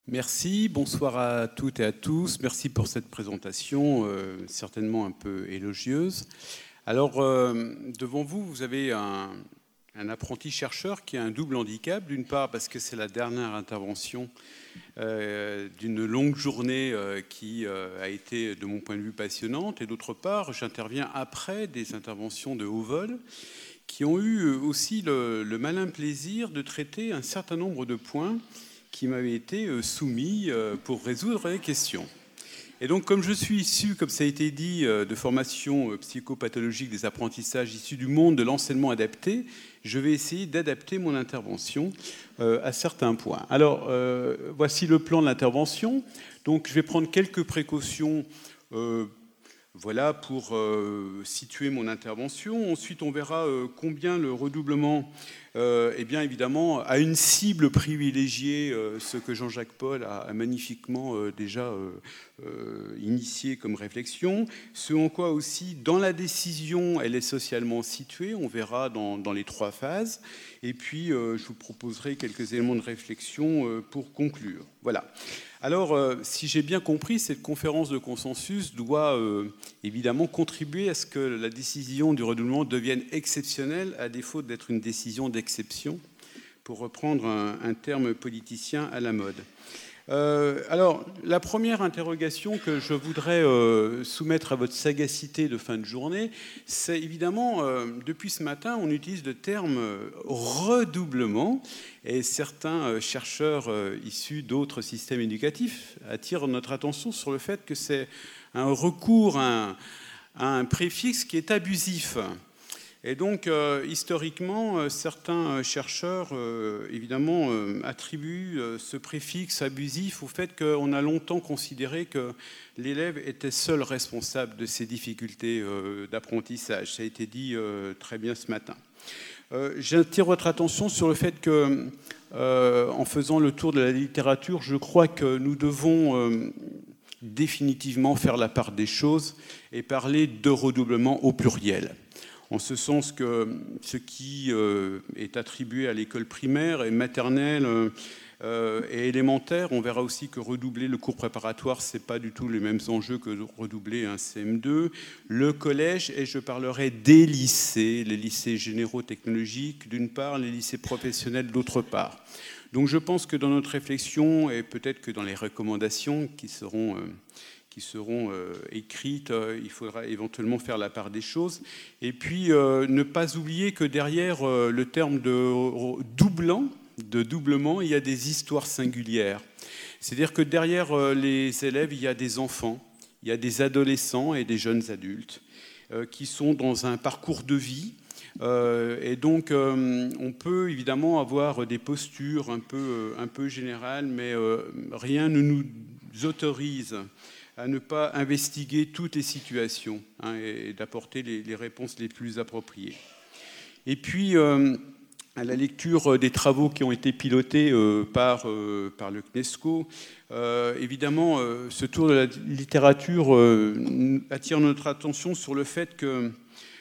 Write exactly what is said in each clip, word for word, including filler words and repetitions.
Merci, bonsoir à toutes et à tous. Merci pour cette présentation, euh, certainement un peu élogieuse. Alors, euh, devant vous, vous avez un, un apprenti chercheur qui a un double handicap. D'une part, parce que c'est la dernière intervention euh, d'une longue journée euh, qui euh, a été, de mon point de vue, passionnante. Et d'autre part, j'interviens après des interventions de haut vol qui ont eu aussi le, le malin plaisir de traiter un certain nombre de points qui m'avaient été soumis pour résoudre les questions. Et donc, comme je suis issu, comme ça a été dit, de formation psychopathologique des apprentissages issus du monde de l'enseignement adapté, je vais essayer d'adapter mon intervention à certains points. Alors, euh, voici le plan de l'intervention. Donc, je vais prendre quelques précautions euh, Voilà pour euh, situer mon intervention. Ensuite, on verra euh, combien le redoublement, euh, eh bien évidemment, a une cible privilégiée, euh, ce que Jean-Jacques Paul a, a magnifiquement euh, déjà euh, euh, initié comme réflexion. Ce en quoi aussi, dans la décision, elle est socialement située. On verra dans, dans les trois phases. Et puis, euh, je vous proposerai quelques éléments de réflexion euh, pour conclure. Voilà. Alors, euh, si j'ai bien compris, cette conférence de consensus doit euh, évidemment contribuer à ce que la décision du redoublement devienne exceptionnelle, à défaut d'être une décision d'exception, pour reprendre un, un terme politicien à la mode. Euh, alors, la première interrogation que je voudrais euh, soumettre à votre sagacité de fin de journée, c'est évidemment, euh, depuis ce matin, on utilise le terme euh, redoublement, et certains euh, chercheurs euh, issus d'autres systèmes éducatifs attirent notre attention sur le fait que c'est un recours à un, à un préfixe qui est abusif. Et donc, euh, historiquement, euh, certains chercheurs, euh, évidemment, euh, attribuent euh, ce préfixe abusif au fait qu'on a longtemps considéré que l'élève était seul responsable de ses difficultés euh, d'apprentissage. Ça a été dit euh, très bien ce matin. Euh, j'attire votre attention sur le fait que, euh, en faisant le tour de la littérature, je crois que nous devons euh, définitivement faire la part des choses et parler de redoublement au pluriel. En ce sens que ce qui euh, est attribué à l'école primaire et maternelle euh, et élémentaire, on verra aussi que redoubler le cours préparatoire, ce n'est pas du tout les mêmes enjeux que redoubler un C M deux. Le collège, et je parlerai des lycées, les lycées généraux technologiques d'une part, les lycées professionnels d'autre part. Donc je pense que dans notre réflexion, et peut-être que dans les recommandations qui seront... Euh, qui seront euh, écrites, euh, il faudra éventuellement faire la part des choses. Et puis, euh, ne pas oublier que derrière euh, le terme de doublant, de doublement, il y a des histoires singulières. C'est-à-dire que derrière euh, les élèves, il y a des enfants, il y a des adolescents et des jeunes adultes euh, qui sont dans un parcours de vie. Euh, et donc, euh, on peut évidemment avoir des postures un peu, euh, un peu générales, mais euh, rien ne nous autorise à ne pas investiguer toutes les situations hein, et d'apporter les, les réponses les plus appropriées. Et puis, euh, à la lecture des travaux qui ont été pilotés euh, par, euh, par le CNESCO, euh, évidemment, euh, ce tour de la littérature euh, attire notre attention sur le fait que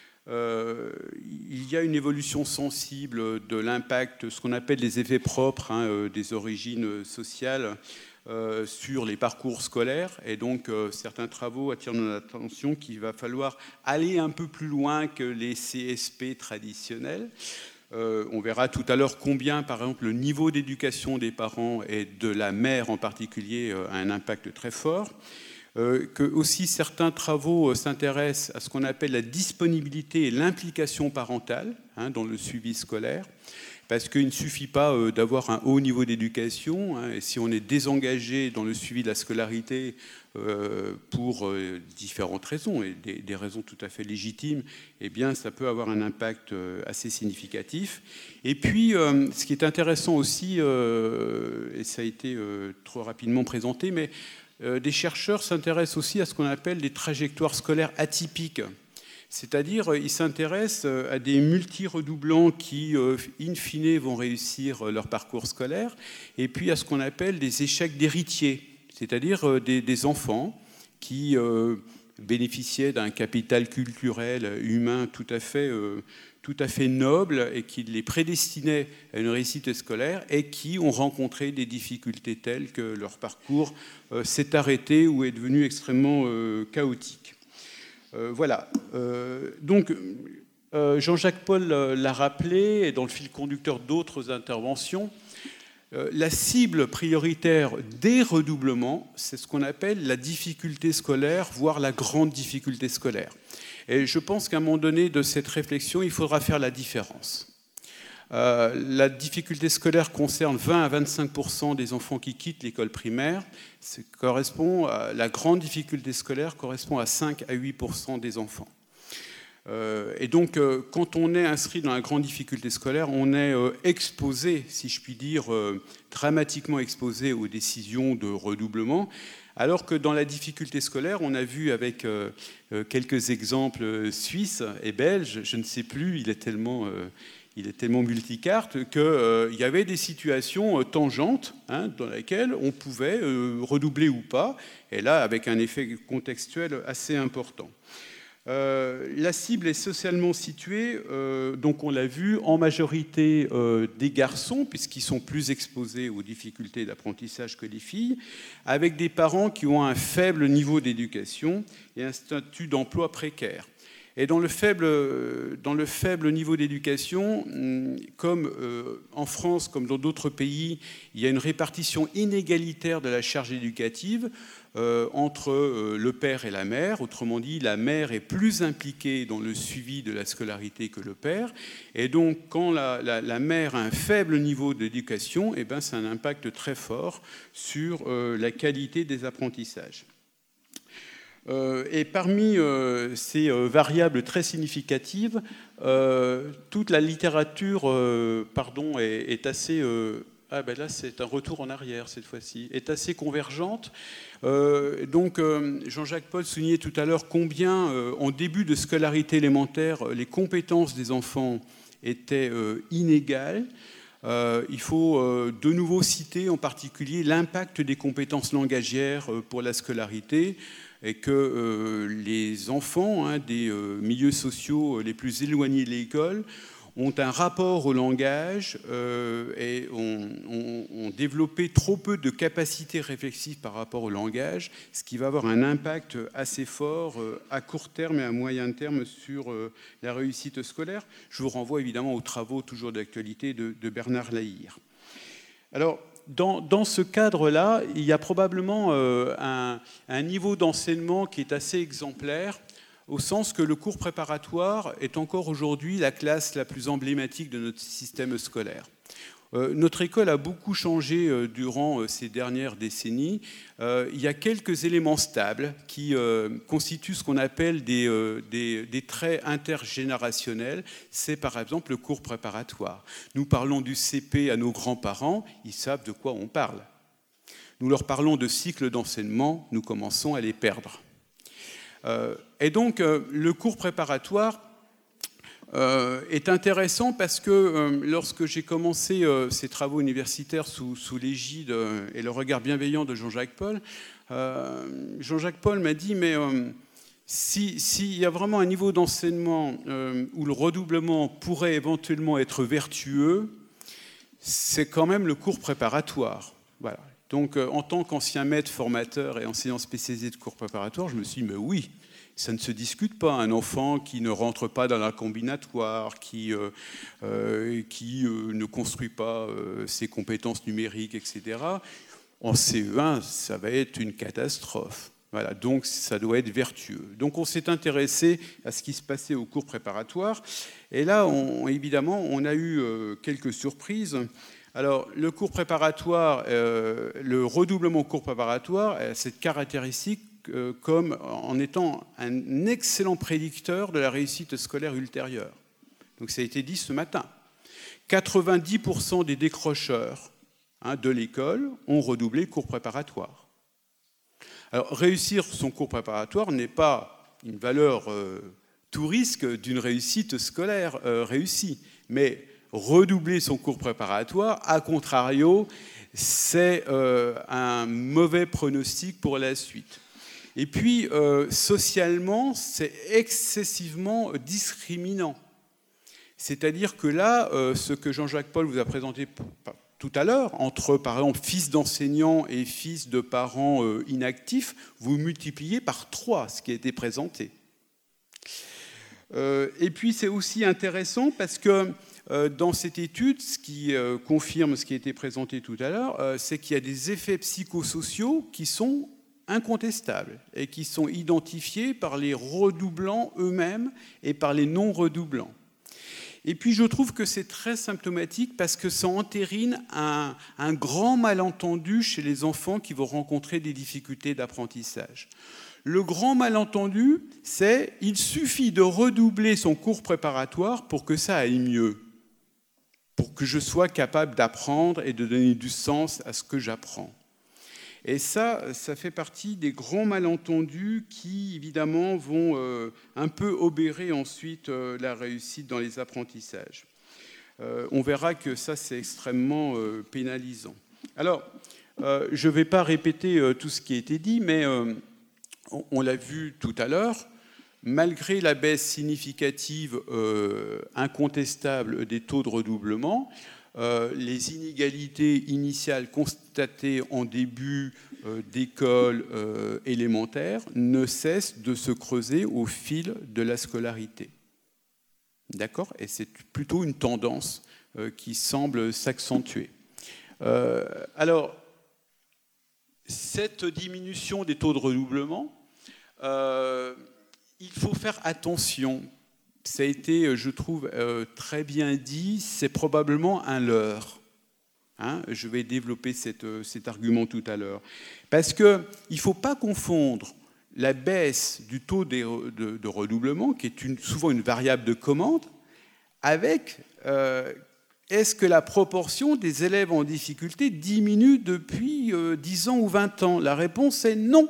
Euh, il y a une évolution sensible de l'impact, ce qu'on appelle les effets propres hein, euh, des origines sociales euh, sur les parcours scolaires. Et donc, euh, certains travaux attirent notre attention qu'il va falloir aller un peu plus loin que les C S P traditionnels. Euh, on verra tout à l'heure combien, par exemple, le niveau d'éducation des parents et de la mère en particulier euh, a un impact très fort. Euh, que aussi certains travaux s'intéressent à ce qu'on appelle la disponibilité et l'implication parentale hein, dans le suivi scolaire, parce qu'il ne suffit pas euh, d'avoir un haut niveau d'éducation, hein, et si on est désengagé dans le suivi de la scolarité euh, pour euh, différentes raisons, et des, des raisons tout à fait légitimes, eh bien ça peut avoir un impact euh, assez significatif. Et puis, euh, ce qui est intéressant aussi, euh, et ça a été euh, trop rapidement présenté, mais Euh, des chercheurs s'intéressent aussi à ce qu'on appelle des trajectoires scolaires atypiques. C'est-à-dire, euh, ils s'intéressent à des multi-redoublants qui, euh, in fine, vont réussir leur parcours scolaire, et puis à ce qu'on appelle des échecs d'héritiers, c'est-à-dire euh, des, des enfants qui euh, bénéficiaient d'un capital culturel, humain tout à fait, euh, tout à fait noble et qui les prédestinait à une réussite scolaire et qui ont rencontré des difficultés telles que leur parcours euh, s'est arrêté ou est devenu extrêmement euh, chaotique. Euh, voilà. Euh, donc, euh, Jean-Jacques Paul l'a rappelé, et dans le fil conducteur d'autres interventions, euh, la cible prioritaire des redoublements, c'est ce qu'on appelle la difficulté scolaire, voire la grande difficulté scolaire. Et je pense qu'à un moment donné de cette réflexion, il faudra faire la différence. Euh, la difficulté scolaire concerne vingt à vingt-cinq pour cent des enfants qui quittent l'école primaire. Ça correspond à, la grande difficulté scolaire correspond à cinq à huit pour cent des enfants. Euh, et donc, euh, quand on est inscrit dans la grande difficulté scolaire, on est euh, exposé, si je puis dire, euh, dramatiquement exposé aux décisions de redoublement. Alors que dans la difficulté scolaire, on a vu avec euh, quelques exemples suisses et belges, je ne sais plus, il est tellement, euh, il est tellement multicarte, qu'il euh, y avait des situations euh, tangentes hein, dans lesquelles on pouvait euh, redoubler ou pas, et là avec un effet contextuel assez important. Euh, la cible est socialement située, euh, donc on l'a vu, en majorité euh, des garçons, puisqu'ils sont plus exposés aux difficultés d'apprentissage que les filles, avec des parents qui ont un faible niveau d'éducation et un statut d'emploi précaire. Et dans le faible, dans le faible niveau d'éducation, comme euh, en France, comme dans d'autres pays, il y a une répartition inégalitaire de la charge éducative, Euh, entre euh, le père et la mère. Autrement dit, la mère est plus impliquée dans le suivi de la scolarité que le père. Et donc, quand la, la, la mère a un faible niveau d'éducation, eh ben, ça a un impact très fort sur euh, la qualité des apprentissages. Euh, et parmi euh, ces euh, variables très significatives, euh, toute la littérature euh, pardon, est, est assez... Euh, ah ben là, c'est un retour en arrière cette fois-ci, est assez convergente. Euh, donc, euh, Jean-Jacques Paul soulignait tout à l'heure combien, euh, en début de scolarité élémentaire, les compétences des enfants étaient euh, inégales. Euh, il faut euh, de nouveau citer en particulier l'impact des compétences langagières euh, pour la scolarité et que euh, les enfants hein, des euh, milieux sociaux les plus éloignés de l'école ont un rapport au langage euh, et ont, ont, ont développé trop peu de capacités réflexives par rapport au langage, ce qui va avoir un impact assez fort euh, à court terme et à moyen terme sur euh, la réussite scolaire. Je vous renvoie évidemment aux travaux toujours d'actualité de, de Bernard Lahire. Alors, dans, dans ce cadre-là, il y a probablement euh, un, un niveau d'enseignement qui est assez exemplaire, au sens que le cours préparatoire est encore aujourd'hui la classe la plus emblématique de notre système scolaire. Euh, notre école a beaucoup changé euh, durant euh, ces dernières décennies. Euh, il y a quelques éléments stables qui euh, constituent ce qu'on appelle des, euh, des, des traits intergénérationnels. C'est par exemple le cours préparatoire. Nous parlons du C P à nos grands-parents, ils savent de quoi on parle. Nous leur parlons de cycles d'enseignement, nous commençons à les perdre. Euh, et donc, euh, le cours préparatoire euh, est intéressant parce que euh, lorsque j'ai commencé euh, ces travaux universitaires sous, sous l'égide euh, et le regard bienveillant de Jean-Jacques Paul, euh, Jean-Jacques Paul m'a dit, mais euh, si, s'il y a vraiment un niveau d'enseignement euh, où le redoublement pourrait éventuellement être vertueux, c'est quand même le cours préparatoire. Voilà. Donc, euh, en tant qu'ancien maître formateur et enseignant spécialisé de cours préparatoire, je me suis dit, mais oui, ça ne se discute pas. Un enfant qui ne rentre pas dans la combinatoire, qui, euh, euh, qui euh, ne construit pas euh, ses compétences numériques, et cetera, en C E un, ça va être une catastrophe. Voilà, donc ça doit être vertueux. Donc on s'est intéressé à ce qui se passait au cours préparatoire. Et là, on, évidemment, on a eu euh, quelques surprises. Alors, le cours préparatoire, euh, le redoublement au cours préparatoire a cette caractéristique euh, comme en étant un excellent prédicteur de la réussite scolaire ultérieure. Donc, ça a été dit ce matin. quatre-vingt-dix pour cent des décrocheurs hein, de l'école ont redoublé le cours préparatoire. Alors, réussir son cours préparatoire n'est pas une valeur euh, tout risque d'une réussite scolaire euh, réussie, mais redoubler son cours préparatoire, à contrario, c'est euh, un mauvais pronostic pour la suite. Et puis, euh, socialement, c'est excessivement discriminant. C'est-à-dire que là, euh, ce que Jean-Jacques Paul vous a présenté tout à l'heure, entre, par exemple, fils d'enseignants et fils de parents euh, inactifs, vous multipliez par trois ce qui a été présenté. Euh, et puis, c'est aussi intéressant parce que euh, dans cette étude, ce qui euh, confirme ce qui a été présenté tout à l'heure, euh, c'est qu'il y a des effets psychosociaux qui sont incontestables et qui sont identifiés par les redoublants eux-mêmes et par les non-redoublants. Et puis je trouve que c'est très symptomatique parce que ça entérine un, un grand malentendu chez les enfants qui vont rencontrer des difficultés d'apprentissage. Le grand malentendu, c'est il suffit de redoubler son cours préparatoire pour que ça aille mieux, pour que je sois capable d'apprendre et de donner du sens à ce que j'apprends. Et ça, ça fait partie des grands malentendus qui, évidemment, vont euh, un peu obérer ensuite euh, la réussite dans les apprentissages. Euh, on verra que ça, c'est extrêmement euh, pénalisant. Alors, euh, je ne vais pas répéter euh, tout ce qui a été dit, mais euh, on, on l'a vu tout à l'heure, malgré la baisse significative, euh, incontestable des taux de redoublement, Euh, les inégalités initiales constatées en début euh, d'école euh, élémentaire ne cessent de se creuser au fil de la scolarité. D'accord ? Et c'est plutôt une tendance euh, qui semble s'accentuer. Euh, alors, cette diminution des taux de redoublement, euh, il faut faire attention. Ça a été, je trouve, euh, très bien dit, c'est probablement un leurre. Hein, je vais développer cette, cet argument tout à l'heure. Parce qu'il ne faut pas confondre la baisse du taux de, de, de redoublement, qui est une, souvent une variable de commande, avec euh, est-ce que la proportion des élèves en difficulté diminue depuis euh, dix ans ou vingt ans ? La réponse est non.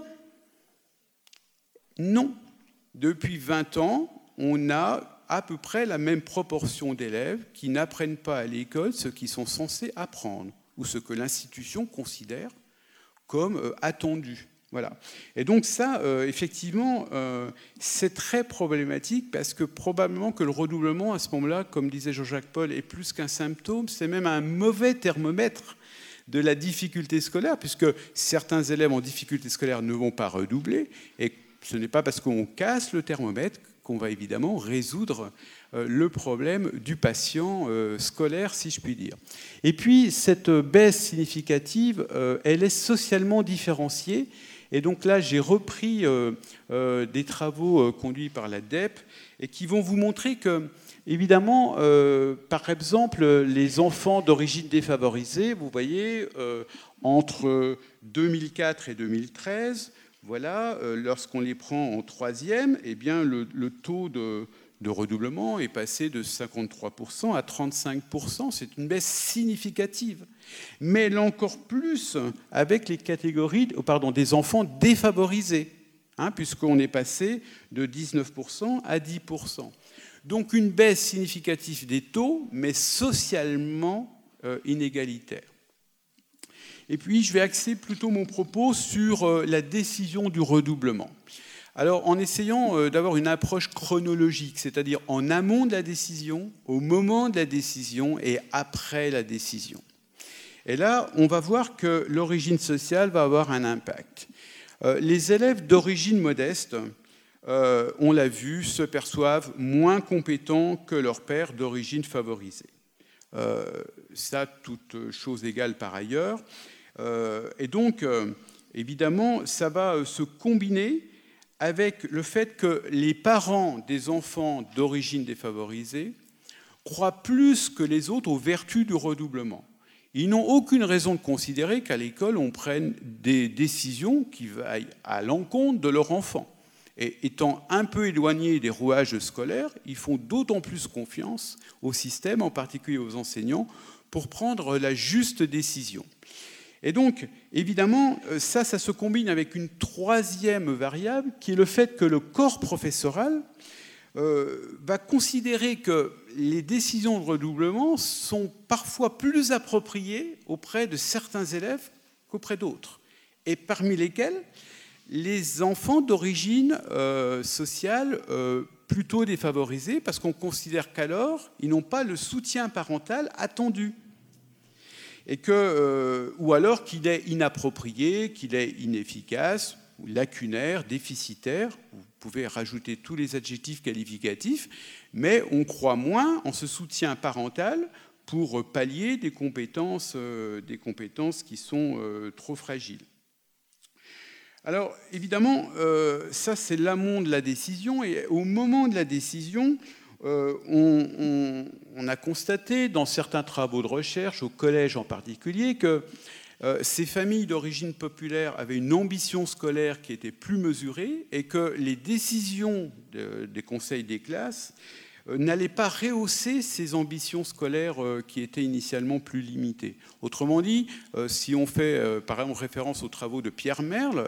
Non. Depuis vingt ans, on a à peu près la même proportion d'élèves qui n'apprennent pas à l'école ce qu'ils sont censés apprendre ou ce que l'institution considère comme euh, attendu. Voilà. Et donc ça, euh, effectivement, euh, c'est très problématique parce que probablement que le redoublement, à ce moment-là, comme disait Jean-Jacques Paul, est plus qu'un symptôme, c'est même un mauvais thermomètre de la difficulté scolaire, puisque certains élèves en difficulté scolaire ne vont pas redoubler, et ce n'est pas parce qu'on casse le thermomètre qu'on va évidemment résoudre euh, le problème du patient euh, scolaire, si je puis dire. Et puis, cette baisse significative, euh, elle est socialement différenciée. Et donc là, j'ai repris euh, euh, des travaux euh, conduits par la D E P et qui vont vous montrer que, évidemment, euh, par exemple, les enfants d'origine défavorisée, vous voyez, euh, entre deux mille quatre et deux mille treize, voilà, euh, lorsqu'on les prend en troisième, eh bien, le, le taux de, de redoublement est passé de cinquante-trois pour cent à trente-cinq pour cent. C'est une baisse significative. Mais là encore plus avec les catégories, pardon, des enfants défavorisés, hein, puisqu'on est passé de dix-neuf pour cent à dix pour cent. Donc une baisse significative des taux, mais socialement euh, inégalitaire. Et puis je vais axer plutôt mon propos sur euh, la décision du redoublement. Alors en essayant euh, d'avoir une approche chronologique, c'est-à-dire en amont de la décision, au moment de la décision et après la décision. Et là, on va voir que l'origine sociale va avoir un impact. Euh, les élèves d'origine modeste, euh, on l'a vu, se perçoivent moins compétents que leurs pairs d'origine favorisée. Euh, ça, toute chose égale par ailleurs. Euh, et donc, euh, évidemment, ça va se combiner avec le fait que les parents des enfants d'origine défavorisée croient plus que les autres aux vertus du redoublement. Ils n'ont aucune raison de considérer qu'à l'école, on prenne des décisions qui vaillent à l'encontre de leur enfant. Et étant un peu éloignés des rouages scolaires, ils font d'autant plus confiance au système, en particulier aux enseignants, pour prendre la juste décision. Et donc, évidemment, ça, ça se combine avec une troisième variable, qui est le fait que le corps professoral euh, va considérer que les décisions de redoublement sont parfois plus appropriées auprès de certains élèves qu'auprès d'autres, et parmi lesquels les enfants d'origine euh, sociale euh, plutôt défavorisés, parce qu'on considère qu'alors, ils n'ont pas le soutien parental attendu. Et que, euh, ou alors qu'il est inapproprié, qu'il est inefficace, lacunaire, déficitaire. Vous pouvez rajouter tous les adjectifs qualificatifs, mais on croit moins en ce soutien parental pour pallier des compétences, euh, des compétences qui sont euh, trop fragiles. Alors, évidemment, euh, ça, c'est l'amont de la décision. Et au moment de la décision, euh, on, on, on a constaté, dans certains travaux de recherche, au collège en particulier, que euh, ces familles d'origine populaire avaient une ambition scolaire qui était plus mesurée et que les décisions de, des conseils des classes n'allait pas rehausser ces ambitions scolaires qui étaient initialement plus limitées. Autrement dit, si on fait par exemple référence aux travaux de Pierre Merle,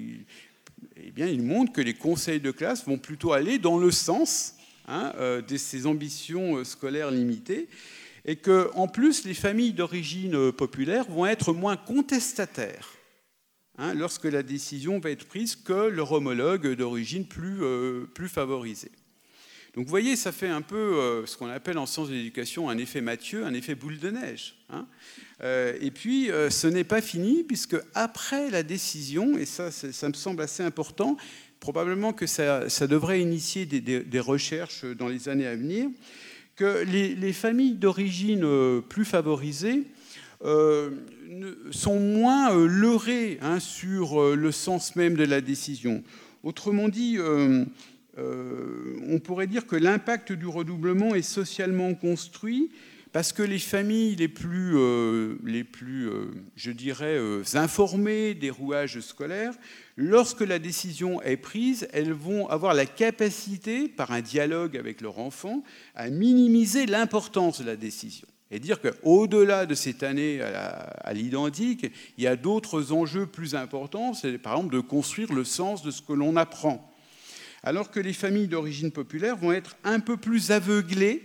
eh bien, il montre que les conseils de classe vont plutôt aller dans le sens hein, de ces ambitions scolaires limitées et qu'en plus, les familles d'origine populaire vont être moins contestataires hein, lorsque la décision va être prise que leur homologue d'origine plus, euh, plus favorisée. Donc vous voyez, ça fait un peu euh, ce qu'on appelle en sciences de l'éducation un effet Mathieu, un effet boule de neige. Hein. Euh, et puis, euh, ce n'est pas fini, puisque après la décision, et ça, ça me semble assez important, probablement que ça, ça devrait initier des, des, des recherches dans les années à venir, que les, les familles d'origine euh, plus favorisées euh, sont moins euh, leurrées hein, sur euh, le sens même de la décision. Autrement dit, euh, Euh, on pourrait dire que l'impact du redoublement est socialement construit parce que les familles les plus, euh, les plus euh, je dirais, euh, informées des rouages scolaires, lorsque la décision est prise, elles vont avoir la capacité, par un dialogue avec leur enfant, à minimiser l'importance de la décision. Et dire qu'au-delà de cette année à l'identique, il y a d'autres enjeux plus importants, c'est par exemple de construire le sens de ce que l'on apprend. Alors que les familles d'origine populaire vont être un peu plus aveuglées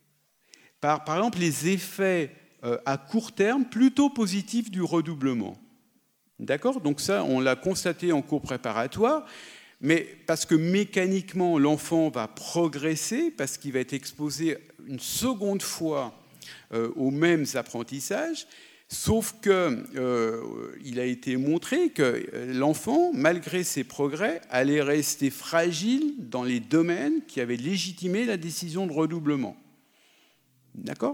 par, par exemple, les effets euh, à court terme plutôt positifs du redoublement. D'accord ? Donc ça, on l'a constaté en cours préparatoire, mais parce que mécaniquement, l'enfant va progresser, parce qu'il va être exposé une seconde fois euh, aux mêmes apprentissages, sauf qu'il euh, a été montré que l'enfant, malgré ses progrès, allait rester fragile dans les domaines qui avaient légitimé la décision de redoublement. D'accord ?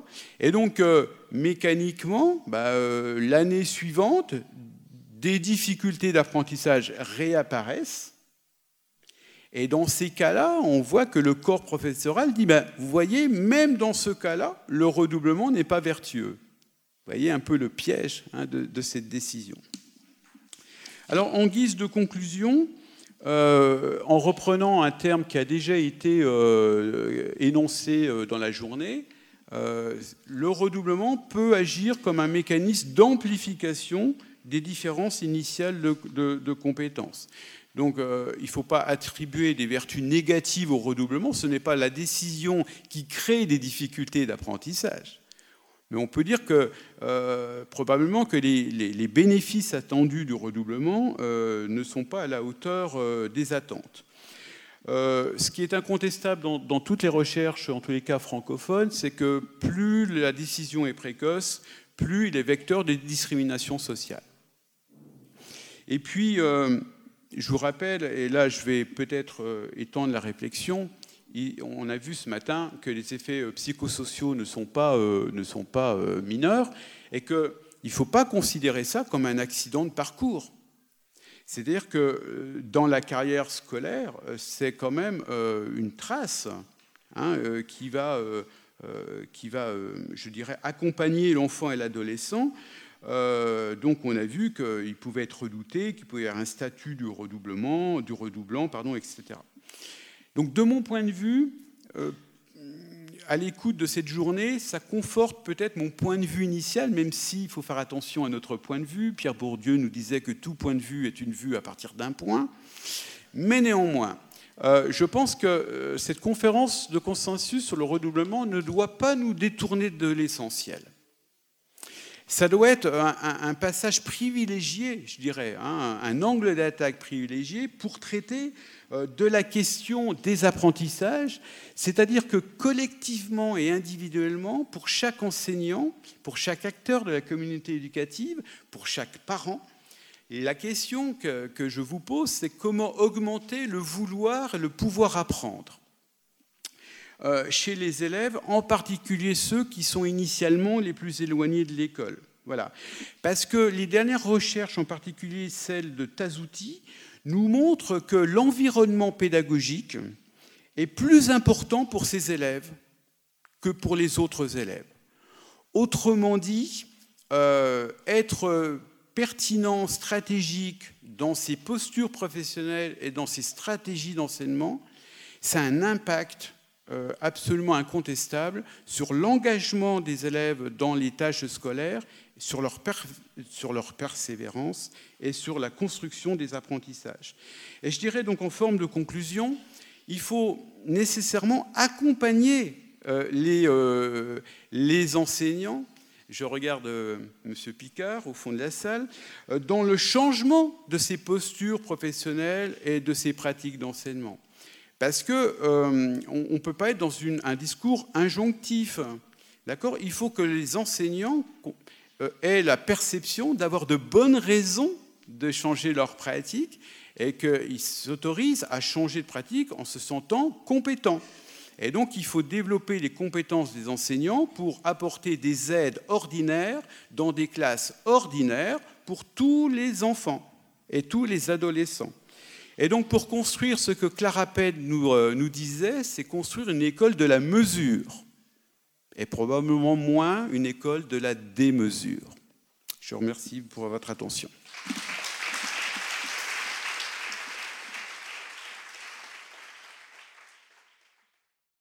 Et donc, euh, mécaniquement, bah, euh, l'année suivante, des difficultés d'apprentissage réapparaissent. Et dans ces cas-là, on voit que le corps professoral dit bah, « Vous voyez, même dans ce cas-là, le redoublement n'est pas vertueux. » Vous voyez un peu le piège hein, de, de cette décision. Alors, en guise de conclusion, euh, en reprenant un terme qui a déjà été euh, énoncé dans la journée, euh, le redoublement peut agir comme un mécanisme d'amplification des différences initiales de, de, de compétences. Donc, euh, il ne faut pas attribuer des vertus négatives au redoublement. Ce n'est pas la décision qui crée des difficultés d'apprentissage. Mais on peut dire que euh, probablement que les, les, les bénéfices attendus du redoublement euh, ne sont pas à la hauteur euh, des attentes. Euh, ce qui est incontestable dans, dans toutes les recherches, en tous les cas francophones, c'est que plus la décision est précoce, plus il est vecteur de discrimination sociale. Et puis, euh, je vous rappelle, et là je vais peut-être euh, étendre la réflexion, on a vu ce matin que les effets psychosociaux ne sont pas, euh, ne sont pas euh, mineurs et qu'il ne faut pas considérer ça comme un accident de parcours. C'est-à-dire que euh, dans la carrière scolaire, c'est quand même euh, une trace hein, euh, qui va, euh, euh, qui va euh, je dirais, accompagner l'enfant et l'adolescent. Euh, donc on a vu qu'il pouvait être redouté, qu'il pouvait y avoir un statut du redoublement, du redoublant, pardon, et cetera. Donc, de mon point de vue, euh, à l'écoute de cette journée, ça conforte peut-être mon point de vue initial, même s'il faut faire attention à notre point de vue. Pierre Bourdieu nous disait que tout point de vue est une vue à partir d'un point. Mais néanmoins, euh, je pense que euh, cette conférence de consensus sur le redoublement ne doit pas nous détourner de l'essentiel. Ça doit être un, un, un passage privilégié, je dirais, hein, un angle d'attaque privilégié pour traiter euh, de la question des apprentissages, c'est-à-dire que collectivement et individuellement, pour chaque enseignant, pour chaque acteur de la communauté éducative, pour chaque parent, et la question que, que je vous pose, c'est comment augmenter le vouloir et le pouvoir apprendre euh, chez les élèves, en particulier ceux qui sont initialement les plus éloignés de l'école. Voilà. Parce que les dernières recherches, en particulier celle de Tazouti, nous montrent que l'environnement pédagogique est plus important pour ces élèves que pour les autres élèves. Autrement dit, euh, être pertinent, stratégique dans ses postures professionnelles et dans ses stratégies d'enseignement, ça a un impact euh, absolument incontestable sur l'engagement des élèves dans les tâches scolaires, sur leur, per- sur leur persévérance et sur la construction des apprentissages. Et je dirais donc en forme de conclusion, il faut nécessairement accompagner euh, les, euh, les enseignants. Je regarde euh, M. Picard au fond de la salle, euh, dans le changement de ses postures professionnelles et de ses pratiques d'enseignement. Parce qu'on euh, ne peut pas être dans une, un discours injonctif. D'accord ? Il faut que les enseignants euh, aient la perception d'avoir de bonnes raisons de changer leur pratique et qu'ils s'autorisent à changer de pratique en se sentant compétents. Et donc, il faut développer les compétences des enseignants pour apporter des aides ordinaires dans des classes ordinaires pour tous les enfants et tous les adolescents. Et donc, pour construire ce que Clara Ped nous, euh, nous disait, c'est construire une école de la mesure et probablement moins une école de la démesure. Je vous remercie pour votre attention.